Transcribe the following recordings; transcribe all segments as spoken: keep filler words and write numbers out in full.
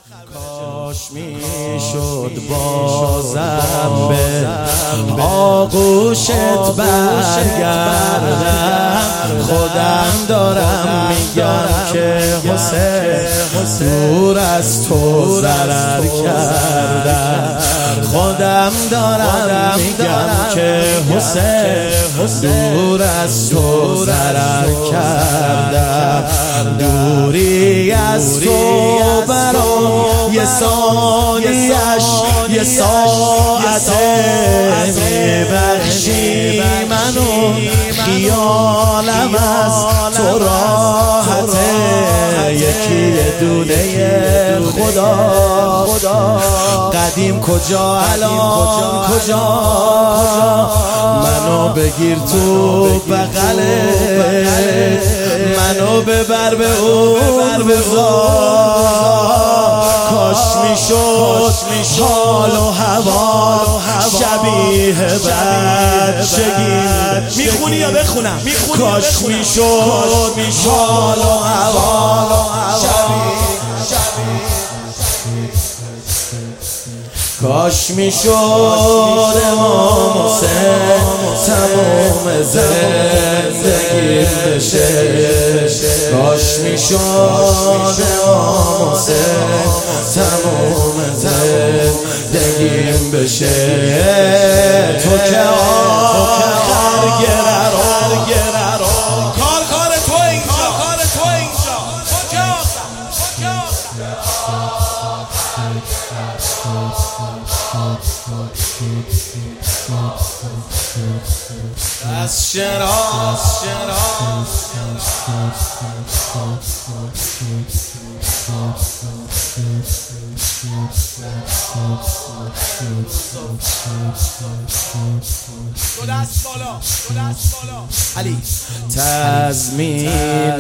کاش میشد بازم به آغوشت برگردم. خودم دارم میگم که حسین دور از تو ضرر کردم. خودم دارم میگم که حسین دور از تو ضرر کردم. دوری از تو برام یه ثانیه‌اش یه ساعته میبخشی منو، خیالم از تو راحته. یکی دونه خدا قدیم کجا الان کجا، منو بگیر تو بغله، منو ببر به اون بزار. کاش میشد حال و هوا شبیه بچگی. میخونی یا بخونم؟ کاش میشد حال و هوا شبیه. کاش میشد امام حسین تمام زندگی بشه. کاش میشد امام حسین تمام زندگی بشه. تو که آخر گره رو کار کار تو اینجا، کار تو اینجا، تو که از شراز علی تضمین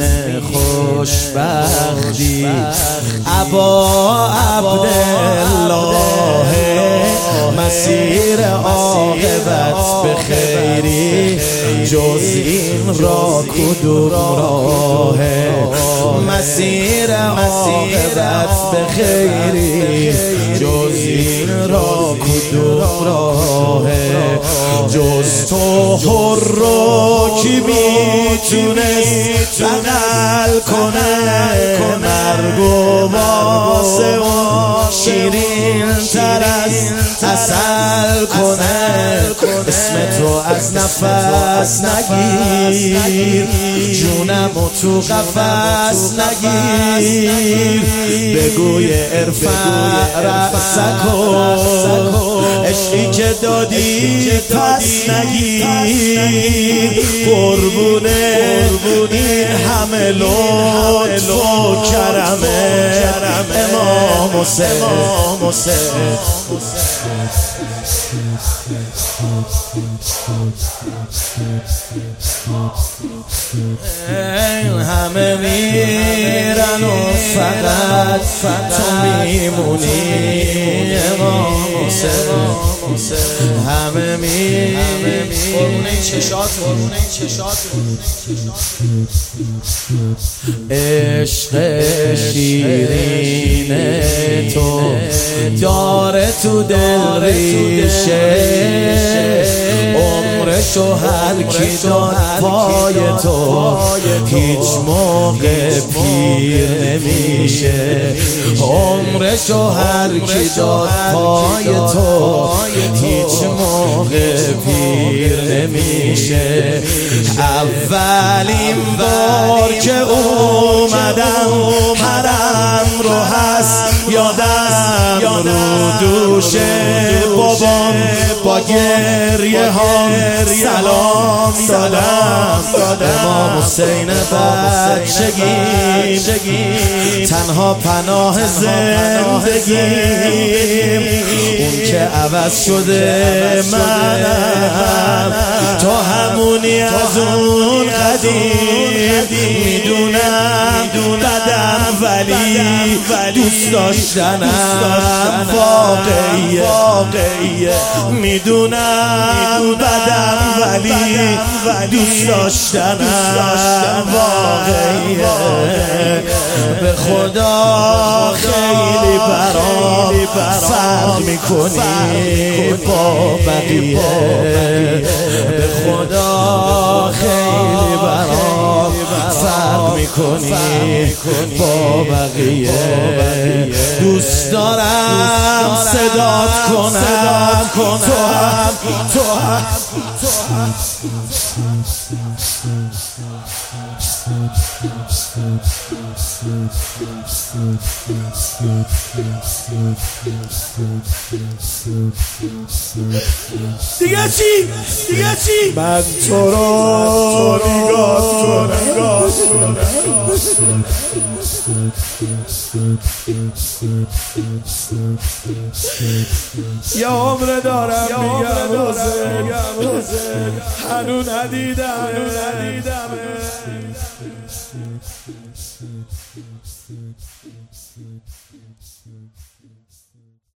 خوشبختی ابا عبدالله، مسیر عاقبت به خیری جز این را کدوم راهه. مسیر عاقبت به خیری جز این را کدوم راهه. جز تو حر رو کی میتونست بغل کنه، مرگ و واسه اون شیرین تر از عسل کنه. اسم تو از نفس نگیر، جونم و تو قفس نگیر. بگوی ارفع رأسکو، عشقی که دادی پس نگیر. قربونه این همه لطف و کرمه امام حسین. همه میرن و فقط تو میمونی امام حسین. همه میرن قربونه چشات عشق شیرین تو داره تو دل ریشه. عمرشو هر کی داد پای تو هیچ موقع پیر نمیشه. عمرشو هر کی داد پای تو هیچ موقع پیر نمیشه. اولین بار که اومدم حرم رو هست یادم رو دوش بابام با گریه ها سلام دادم. امام حسین بچگیم تنها پناه زندگیم، اون که عوض شده منم، تو همونی از اون قدیم. میدونم بدم ولی دوست داشتنم واقعیه. میدونم بدم ولی دوست داشتنم واقعیه. به خدا خیلی فرق میکنی با بقیه، به خدا خیلی برام فرق میکنی با بقیه. دوست دارم صدات کنم تو هم تو هم دیگه چی؟ دیگه چی؟ من تو رو نگاه کنم یه عمر دارم میگم حسین، هنو ندیدم